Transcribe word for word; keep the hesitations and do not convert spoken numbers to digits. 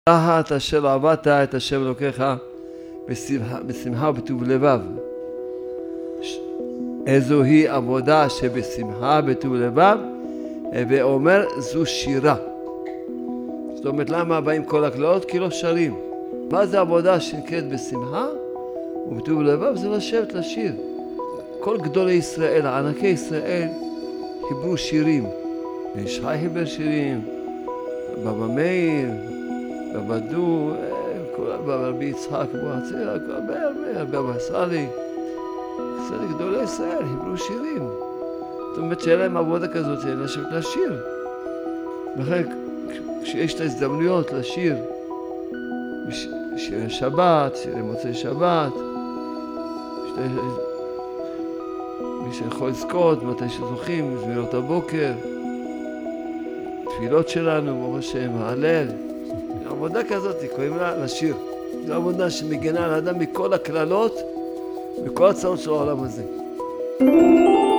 תחת אשר עבדת את השם אלוקיך בשמחה, בשמחה ובטוב לבב. איזו היא עבודה שבשמחה בטוב לבב, ואומר זו שירה. זאת אומרת, למה באים כל הקללות? כי לא שרים. מה זה עבודה שנקראת בשמחה ובטוב לבב? זה לשבת לשיר. כל גדולי ישראל, ענקי ישראל, חיברו שירים. ישי חיבר שירים, בבא מאיר, בבא דו, רבי יצחק, בועציר, הרבה הרבה, בבא סאלי. גדולי ישראל חיברו שירים. זאת אומרת שאין להם עבודה כזאת, שאין לשבת לשיר. לכן כשיש את ההזדמנויות לשיר, שירי שבת, שירי מוצאי שבת, מי שיכול לזכות, מתי שזוכים, זמירות הבוקר, תפילות שלנו, ברוך השם, ההלל. עבודה כזאת, קוראים לה לשיר. זו עבודה שמגנה על האדם מכל הקללות, מכל הצעות של העולם הזה.